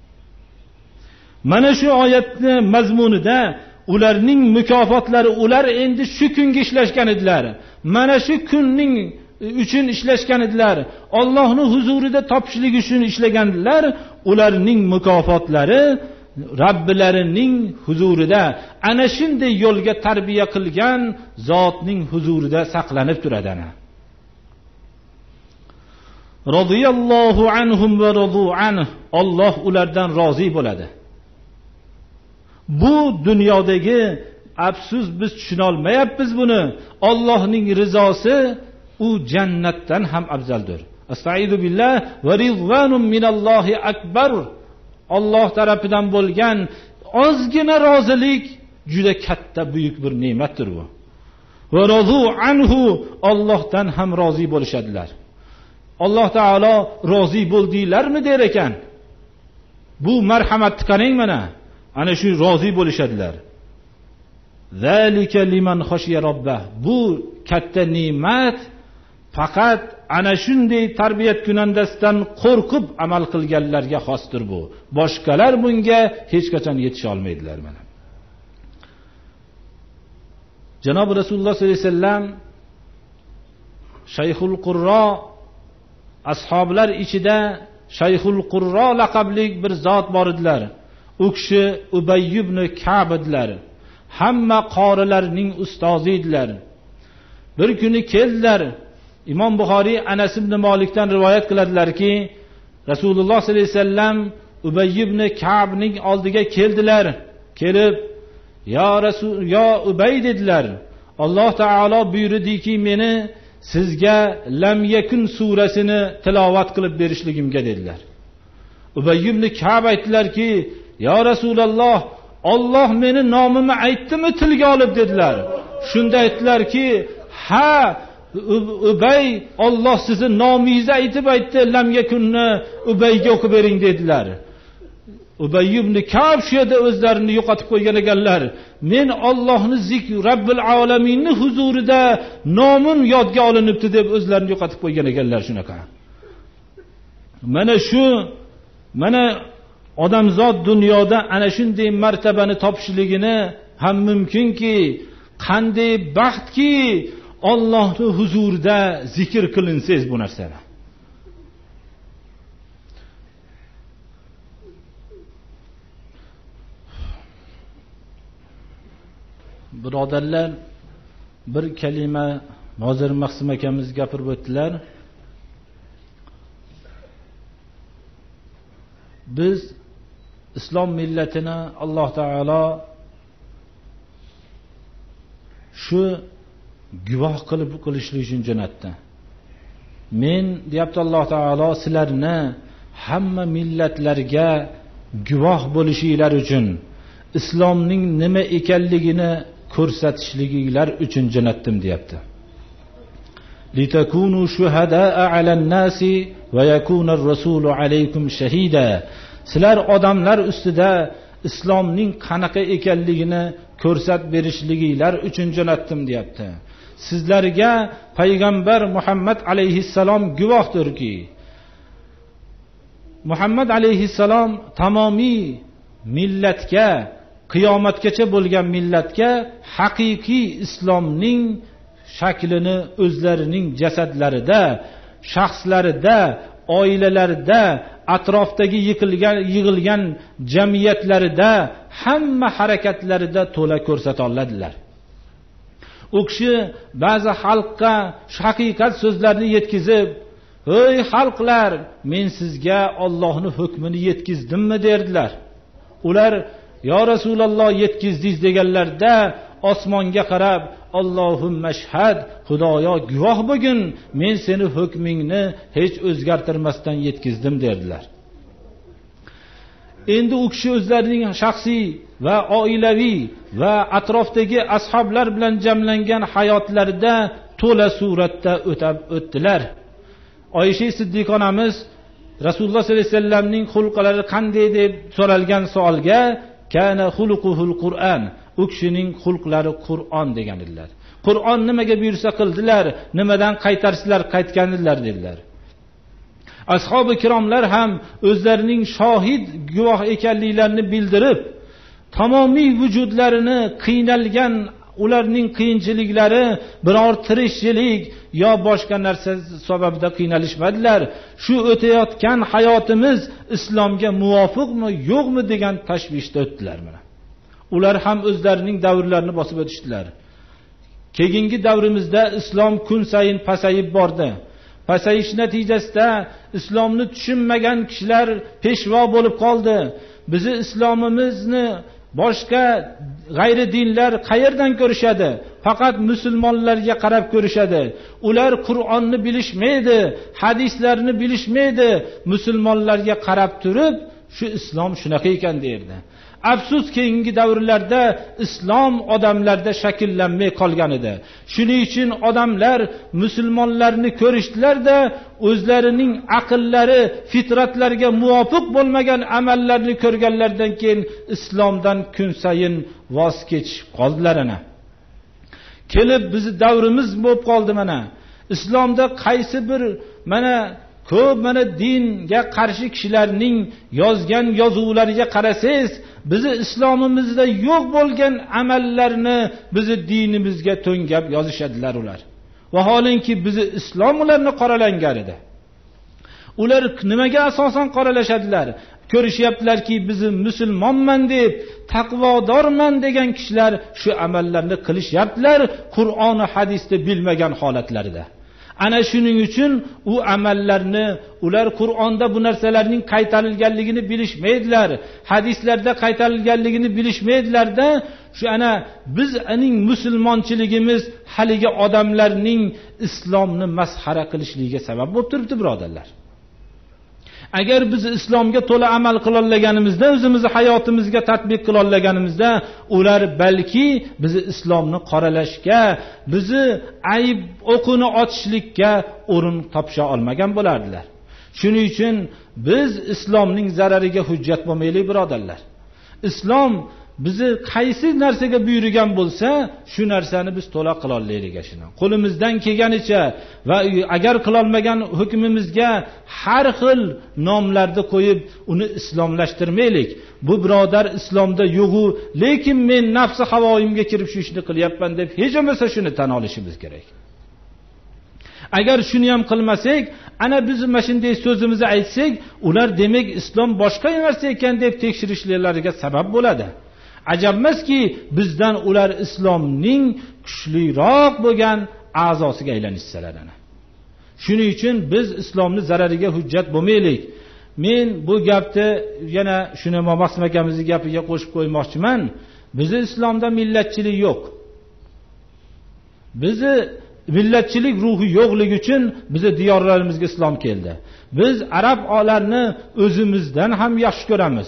Mana shu oyatning mazmunida ularning mukofotlari, ular endi shu kunga ishlashgan edilar. Mana shu kunning uchun ishlashgan edilar. Allohning huzurida topishlik uchun ishlaganlar. Ularning mukofotlari Robbilarining huzurida, ana shunday yo'lga tarbiya qilgan zotning huzurida saqlanib turadi. Ana Radiyallohu anhum va radu anhu. Alloh ulardan rozi bo'ladi. Bu dunyodagi afsus, biz tushuna olmayapmiz buni. Allohning rizosi u jannatdan ham afzaldir. Astaizu billah va ridvanun minallohi akbar. Alloh tarafidan bo'lgan ozgina rozilik juda katta, buyuk bir ne'matdir bu. Va radu anhu, Allohdan ham rozi bo'lishadilar. Alloh taolo rozi bo'ldinglarmi der ekan. Bu marhamatni qarang mana. ana shu rozi bo'lishadilar. Zalika liman khashiya robbah. Bu katta ne'mat faqat ana shunday tarbiyat kunandasidan qo'rqib amal qilganlarga xosdir bu. Boshqalar bunga hech qachon yetisha olmaydilar mana. Janob Rasululloh sollallohu alayhi vasallam Shayxul Qurro ashoblar ichida Shayxul Qurro laqabli bir zot bor edilar. U kishi Ubay ibn Ka'b edilar. Hamma qorilarning ustozi edilar. Bir kuni keldilar. Imom Buxoriy Anas ibn Malikdan rivoyat qiladilarki, Rasululloh sollallohu alayhi vasallam Ubay ibn Ka'bning oldiga keldilar. Kelib, "Ya Rasul, ya Ubay" dedilar. Alloh taolo buyurdiki, meni sizga Lam Yakun surasini tilovat qilib berishligimga dedilar. Ubay ibn Ka'b aytdilarki, "Ya Rasululloh, Alloh meni nomimni aytdimi tilga olib" dedilar. Shunda aytdilarki, "Ha, Ubay, Alloh sizni nomingizni aytib aytdi, Lam Yakunni Ubayga o'qib bering" dedilar. Ubay ibn Ka'b shu yerda o'zlarini yo'qotib qo'ygan ekanlar. Men Allohni zikr Robbil alaminning huzurida nomim yodga olinibdi deb o'zlarini yo'qotib qo'ygan ekanlar shunaqa. Mana shu mana odamzod dunyoda ana shunday martabani topishligini ham mumkinki, qanday baxtki Allohning huzurida zikr qilinsangiz bu narsani. Birodarlar, bir kalima hozir Maqsim akamiz gapirib o'tdilar. Biz islom millatini Alloh taolo shu guvoh qilib qilishlik uchun jo'natdi. Men deyapti Alloh taolo sizlarni hamma millatlarga guvoh bo'lishinglar uchun, islomning nima ekanligini ko'rsatishliginglar uchun jo'natdim deyapti. Litakunu shuhadaa alan nasi va yakuna ar-rasulu alaykum shahida. Sizlar odamlar ustida islomning qanaqa ekanligini ko'rsatib berishliginglar uchun jo'natdim deyapti. Sizlarga payg'ambar Muhammad alayhissalom guvohdirki, Muhammad alayhissalom tamomiy millatga, qiyomatgacha bo'lgan millatga haqiqiy islomning shaklini o'zlarining jasadlarida, shaxslarida, oilalarida, atrofdagi yiqilgan yig'ilgan jamiyatlarida, hamma harakatlarida to'la ko'rsata oladilar. U kishi ba'zi xalqqa haqiqat so'zlarini yetkazib, "Ey xalqlar, men sizga Allohning hukmini yetkizdimmi?" derdilar. Ular "Ya Rasululloh, yetkizdingiz" deganlarda osmonga qarab, "Allohumma shahad, Xudoyo guvoh bo'lgin, men seni hukmingni hech o'zgartirmasdan yetkizdim" derdilar. Endi u kishi o'zlarining shaxsiy va oilaviy va atrofdagi ashoblar bilan jamlangan hayotlarida to'la suratda o'tab o'tdilar. Oysha Siddiq onamiz Rasululloh sollallohu alayhi vasallamning xulqlari qanday deb so'ralgan savolga kana xuluquhul Qur'an, u kishining xulqlari Qur'on degan edilar. Qur'on nimaga buyursa qildilar, nimadan qaytarsizlar qaytgandilar dedilar. Ashabi kiromlar ham o'zlarining shohid guvoh ekanliklarini bildirib, tamomiy vujudlarini qiynalgan, ularning qiyinchiliklari biror tirikchilik yo boshqa narsa sababida qiynalishmadilar. Shu o'tayotgan hayotimiz islomga muvofiqmi, yo'qmi degan tashvishda o'tdilar mana. Ular ham o'zlarining davrlarini bosib o'tishdilar. Keyingi davrimizda islom kun sayin pasayib bordi. Pasayish natijasida islomni tushunmagan kishilar peshvo bo'lib qoldi. Bizi islomimizni boshqa g'ayri dinlar qayerdan ko'rishadi? Faqat musulmonlarga qarab ko'rishadi. Ular Qur'onni bilishmaydi, hadislarni bilishmaydi. Musulmonlarga qarab turib, shu islom shunaqa ekan derdi. Afsus, keyingi davrlarda islom odamlarda shakllanmay qolgan edi. Shuning uchun odamlar musulmonlarni ko'rishdilar-da, o'zlarining aqllari, fitratlariga muvofiq bo'lmagan amallarni ko'rganlardan keyin islomdan kun sayin voz kechib qoldilar ana. Kelib bizi davrimiz bo'lib qoldi mana. Islomda qaysi bir mana ko'p mana dinga qarshi kishilarning yozgan yozuvlariga qarasangiz, bizi islomimizda yo'q bo'lgan amallarni bizi dinimizga to'ngab yozishadilar ular. Vaholanki bizi islom ularni qoralangan edi. Ular nimaga asosan qoralashadilar? Ko'rishyaptilarki, bizi musulmonman deb, taqvodorman degan kishilar shu amallarni qilishyaptilar, Qur'on va hadisda bilmagan holatlarida. Ana shuning uchun u amallarni ular Qur'onda bu narsalarning qaytarilganligini bilishmaydilar, hadislarda qaytarilganligini bilishmaydilar-da, shu ana bizning musulmonchiligimiz haligi odamlarning islomni masxara qilishligiga sabab bo'lib turibdi, birodarlar. Agar biz islomga to'la amal qila olganimizda, o'zimizni hayotimizga tatbiq qila olganimizda, ular balki bizni islomni qoralashga, bizni ayb o'qini ochishlikka o'rin topisha olmagan bo'lardilar. Shuning uchun biz islomning zarariga hujjat bo'lmaylik, birodarlar. Islom bizni qaysi narsaga buyurgan bo'lsa, shu narsani biz to'la qila olaylik shuni. Qo'limizdan kelganicha va agar qila olmagan hukmimizga har xil nomlarni qo'yib, uni islomlashtirmaylik. Bu birodar islomda yo'g'u, lekin men nafsi havoyimga kirib shu ishni qilyapman deb hech bo'lmasa shuni tan olishimiz kerak. Agar shuni ham qilmasak, ana biz mana shunday so'zimizni aytsak, ular demak islom boshqa narsa ekan deb tekshirishlariga sabab bo'ladi. Ajabmaski, bizdan ular islomning kuchliroq bo'lgan a'zosiga aylanishsalar ana. Shuning uchun biz islomni zarariga hujjat bo'lmaylik. Men bu gapni yana shuni Maqsim akamizning gapiga qo'shib qo'ymoqchiman. Bizi islomda millatchilik yo'q. Bizi millatchilik ruhi yo'qligi uchun bizi diyorlarimizga islom keldi. Biz arab olarni o'zimizdan ham yaxshi ko'ramiz.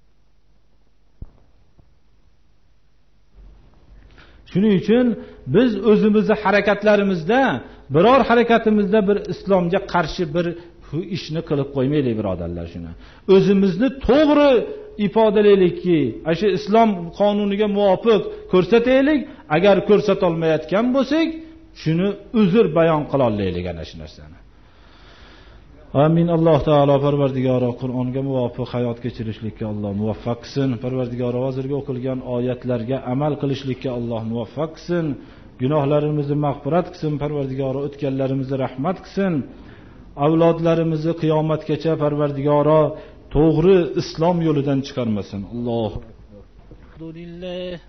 Shuning uchun biz o'zimizni harakatlarimizda, biror harakatimizda bir islomga qarshi bir ishni qilib qo'ymaylik, birodarlar. Shuni o'zimizni to'g'ri ifodalaylikki, o'sha islom qonuniga muvofiq ko'rsataylik. Agar ko'rsata olmayotgan bo'lsak, shuni uzr bayon qila olaylik ana shu narsani. Amin. Alloh taolo Parvardigoro Qur'onga muvofiq hayot kechirishlikka Alloh muvaffaq qilsin. Parvardigoro hozirgi o'qilgan oyatlarga amal qilishlikka Alloh muvaffaq qilsin. Gunohlarimizni mag'firat qilsin. Parvardigoro o'tganlarimizni rahmat qilsin. Avlodlarimizni qiyomatgacha Parvardigoro to'g'ri islom yo'lidan chiqarmasin. Alloh. Alhamdulillah.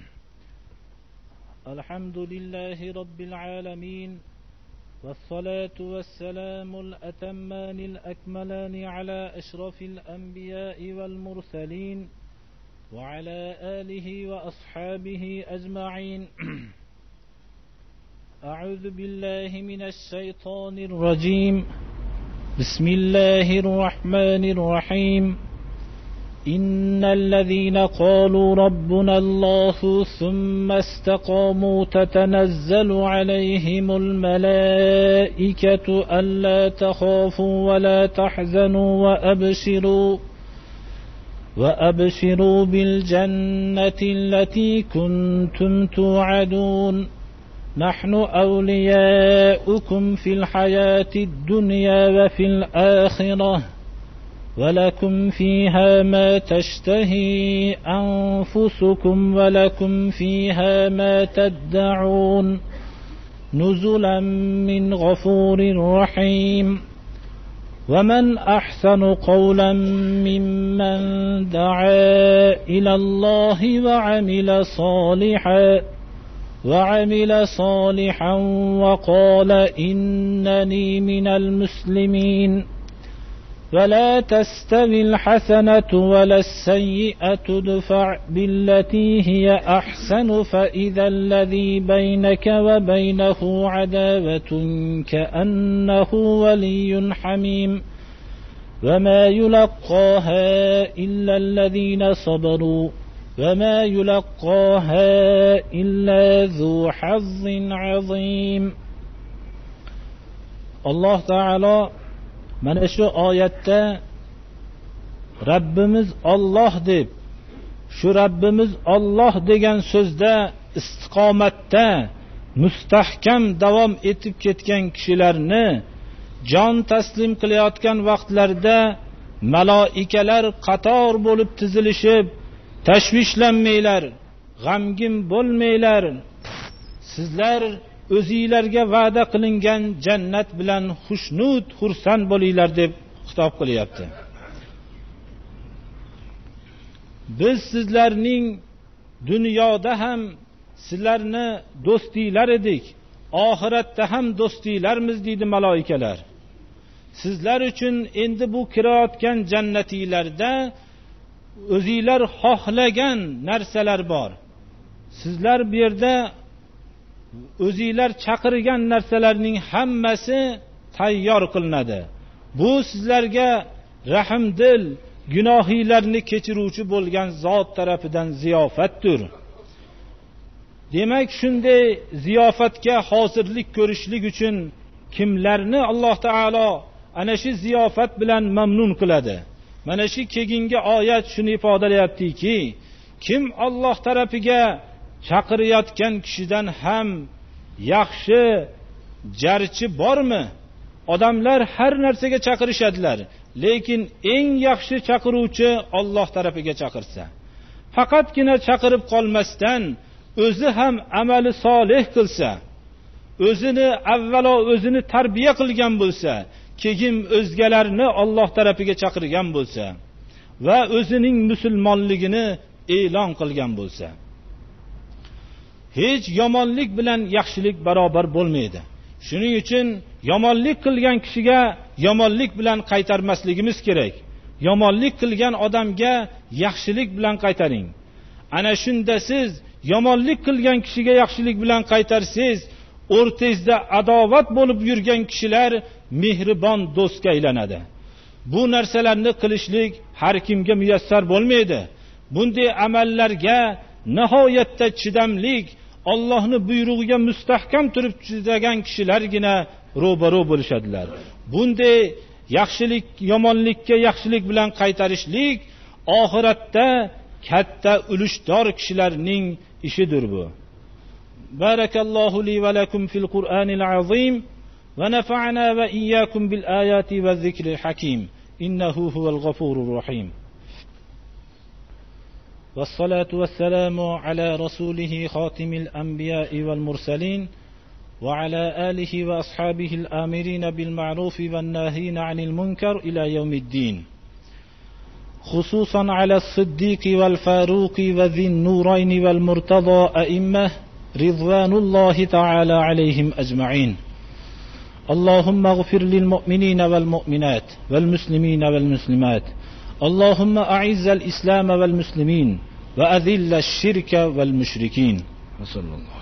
Alhamdulillahi robbil alamin. والصلاة والسلام الأتمان الأكملان على أشرف الأنبياء والمرسلين وعلى آله وأصحابه أجمعين. أعوذ بالله من الشيطان الرجيم. بسم الله الرحمن الرحيم. إن الذين قالوا ربنا الله ثم استقاموا تتنزل عليهم الملائكة ألا تخافوا ولا تحزنوا وأبشروا وأبشروا بالجنة التي كنتم توعدون. نحن أولياؤكم في الحياة الدنيا وفي الآخرة ولكم فيها ما تشتهي أنفسكم ولكم فيها ما تدعون نزلا من غفور رحيم. ومن أحسن قولا ممن دعا إلى الله وعمل صالحا وعمل صالحا وقال إنني من المسلمين. ولا تستوي الحسنة ولا السيئة ادفع بالتي هي أحسن فإذا الذي بينك وبينه عداوة كأنه ولي حميم. وما يلقاها إلا الذين صبروا وما يلقاها إلا ذو حظ عظيم. Alloh taolo mana shu oyatda Rabbimiz Alloh deb, shu Rabbimiz Alloh degan so'zda istiqomatda mustahkam davom etib ketgan kishilarni jon taslim qilayotgan vaqtlarda maloikalar qator bo'lib tizilishib, tashvishlanmanglar, g'amgin bo'lmanglar, sizlar o'zingizlarga va'da qilingan jannat bilan xushnud, xursand bo'linglar deb xitob qilyapti. Biz sizlarning dunyoda ham sizlarni do'stinglar edik, oxiratda ham do'stinglarmiz deydi maloikalar. Sizlar uchun endi bu kirayotgan jannatinglarda o'zingizlar xohlagan narsalar bor. Sizlar bu yerda o'zingizlar chaqirgan narsalarning hammasi tayyor qilinadi. Bu sizlarga rahmdil, gunohinglarni kechiruvchi bo'lgan zot tarafidan ziyofatdir. Demak, shunday ziyofatga hozirlik ko'rishlik uchun kimlarni Alloh taolo ana shu ziyofat bilan mamnun qiladi? Mana shu keyingi oyat shuni ifodalayaptiki, kim Alloh tarafiga chaqirayotgan kishidan ham yaxshi jarchi bormi? Odamlar har narsaga chaqirishadilar, lekin eng yaxshi chaqiruvchi Alloh tarafiga chaqirsa, faqatgina chaqirib qolmasdan o'zi ham amali solih qilsa, o'zini avvalo o'zini tarbiya qilgan bo'lsa, keyin o'zgalarni Alloh tarafiga chaqirgan bo'lsa va o'zining musulmonligini e'lon qilgan bo'lsa, hech yomonlik bilan yaxshilik barobar bo'lmaydi. Shuning uchun yomonlik qilgan kishiga yomonlik bilan qaytarmasligimiz kerak. Yomonlik qilgan odamga yaxshilik bilan qaytaring. Ana shunda siz yomonlik qilgan kishiga yaxshilik bilan qaytarsangiz, o'rtangizda adovat bo'lib yurgan kishilar mehribon do'stga aylanadi. Bu narsalarni qilishlik har kimga muyassar bo'lmaydi. Bunday amallarga nihoyatda chidamlik, Allohning buyrug'iga mustahkam turib chidagan kishilargina ro'baro bo'lishadilar. Bunday yaxshilik yomonlikka yaxshilik bilan qaytarishlik oxiratda katta ulushdor kishilarning ishidir bu. Barakallohu li va lakum fil Qur'anil azim va nafa'ana va iyyakum bil ayati va zikril hakim. Innahu huval g'afurur rahim. والصلاة والسلام على رسوله خاتم الأنبياء والمرسلين وعلى آله وأصحابه الآمرين بالمعروف والناهين عن المنكر إلى يوم الدين، خصوصا على الصديق والفاروق وذي النورين والمرتضى أئمة رضوان الله تعالى عليهم أجمعين. اللهم اغفر للمؤمنين والمؤمنات والمسلمين والمسلمات. اللهم أعز الإسلام والمسلمين وأذل الشرك والمشركين. وصلى الله